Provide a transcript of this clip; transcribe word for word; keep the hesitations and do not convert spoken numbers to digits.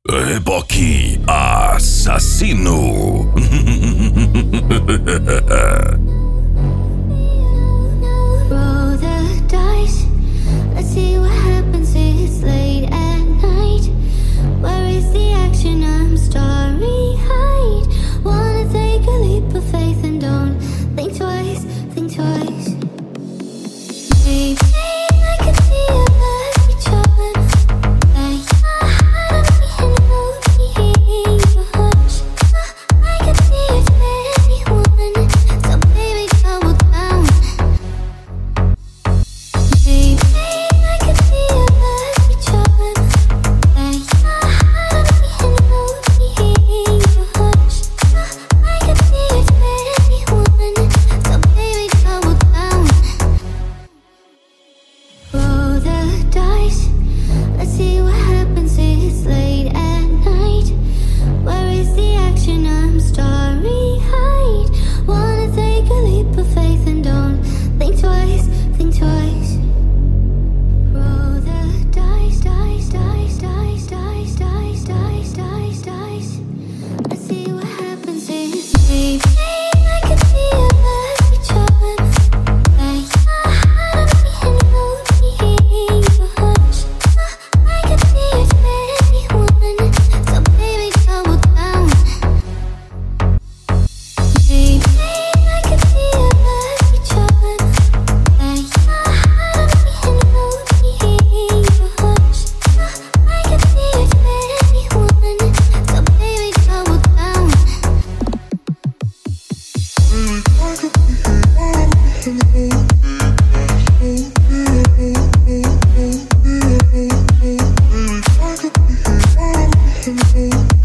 Reboque assassino. Roll the dice. Let's see what happens. It's late at night. Where is the action? I'm starry-eyed. Wanna take a leap of faith and don't think twice, think twice. Maybe I could see a lucky charm. Like your heart and moving your hush. I could see it anyone. So baby, double down. Maybe I could see a lucky charm. Like your heart and moving your hush. I could see it anyone. So baby, double down. Roll the dice. Let's see what happens. It's late at night. Where is the action? I'm starry-eyed. Wanna take a leap of faith and don't think twice, think twice. Roll the dice, dice, dice, dice, dice, dice, dice, dice, dice. Let's see what happens. It's maybe I could see a lucky charm. Like your heart and moving your hush. I could see it anyone. So baby, double down. Maybe I could see a lucky charm. Like your heart and moving your hush. I could see it anyone. So baby, double down. Baby, I could be